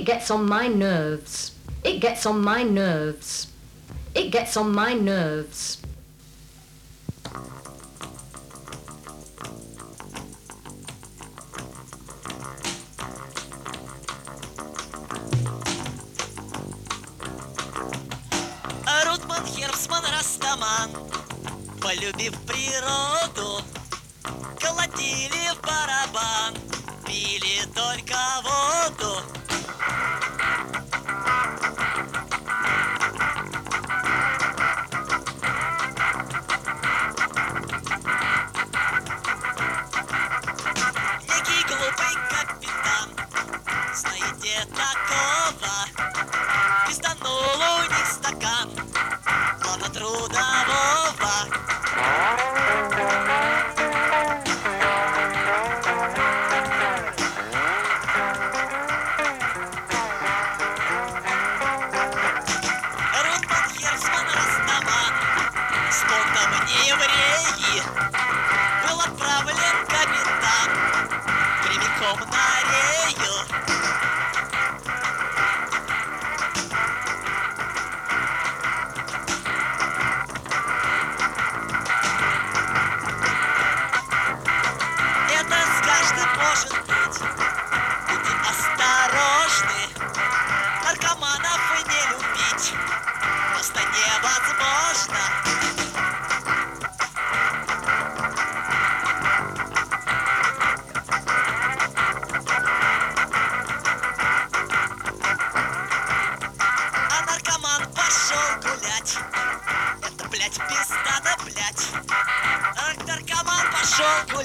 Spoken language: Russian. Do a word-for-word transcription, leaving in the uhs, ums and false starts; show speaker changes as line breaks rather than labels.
gets on my nerves. It gets on my nerves. It gets on my nerves.
Рутман, Херцман, Растаман, полюбив природу, колотили в барабан, пили только воду. Некий глупый капитан, знаете такого, пизданул у них стакан плана трудового. Рутман, Херцман, Растаман, с бортом не евреи, был отправлен капитан прямиком на Рею. Это с каждым может быть, будьте осторожны, наркоманов не любить просто невозможно. А наркоман пошел гулять, это, блядь, пизда, да, блядь. А наркоман пошел гулять.